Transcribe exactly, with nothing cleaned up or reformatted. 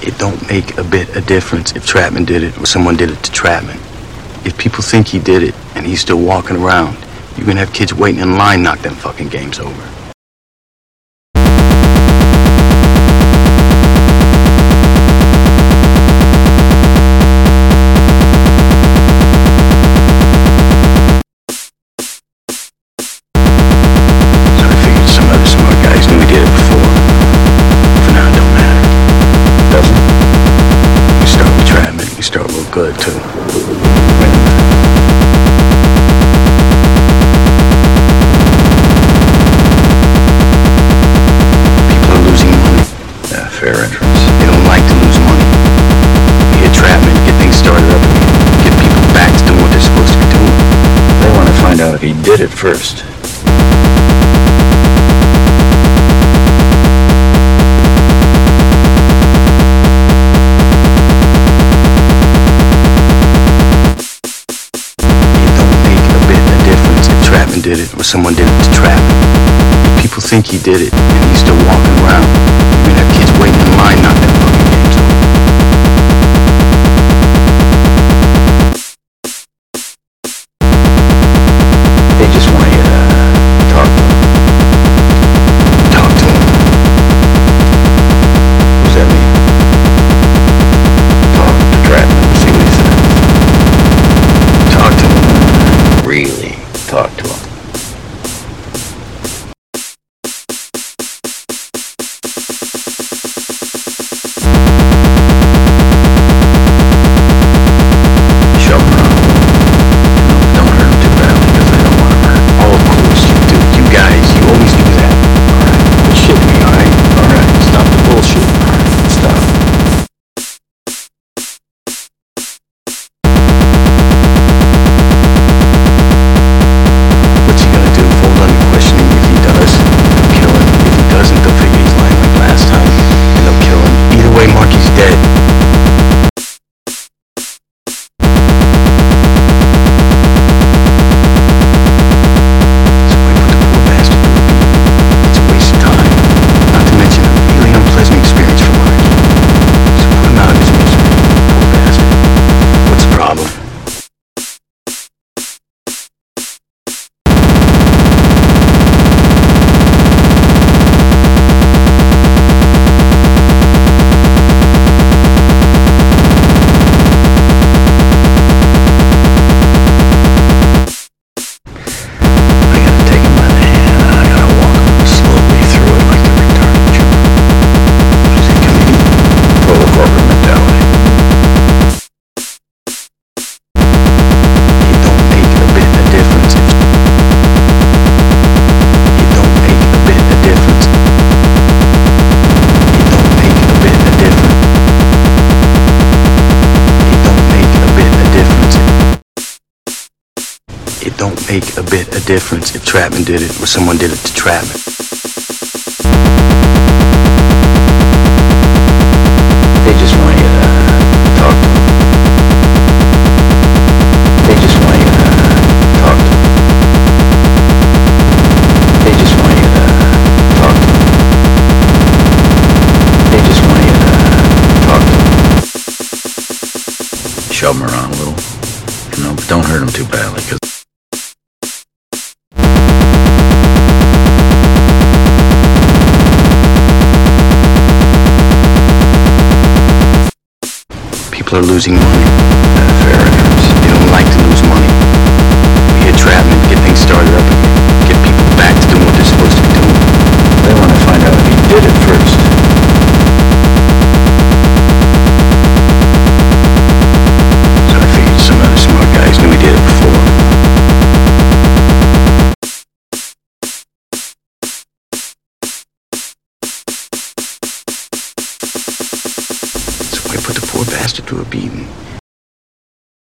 It don't make a bit of difference if Trapman did it or someone did it to Trapman. If people think he did it and he's still walking around, you're gonna have kids waiting in line knock them fucking games over. Good too. People are losing money. Yeah, fair entrance. They don't like to lose money. We hit Trapman, get things started up again, get people back to doing what they're supposed to be doing. They want to find out if he did it first. Did it or someone did it to Trapman. If people think he did it and he's still walking around, you're gonna have kids waiting in line knock that fucking games over. They just want you to talk to him. Talk to him? What does that mean? Talk to Trapman, see what he says. Talk to him? Really talk to him. It don't make a bit of difference if Trapman did it or someone did it to Trapman. They just want you to talk to them. They just want you to talk to them. They just want you to talk to them. They just want you to talk to them. Shove them around a little. You know, but don't hurt them too badly, because people are losing money. Yeah, fair entrance. They don't like to lose money. We hit Trapman, get things started up again, get people back to doing what they're supposed to be doing. They want to find out if he did it first. So I figured some other smart guys knew he did it before. So I put the poor bastard to a beating.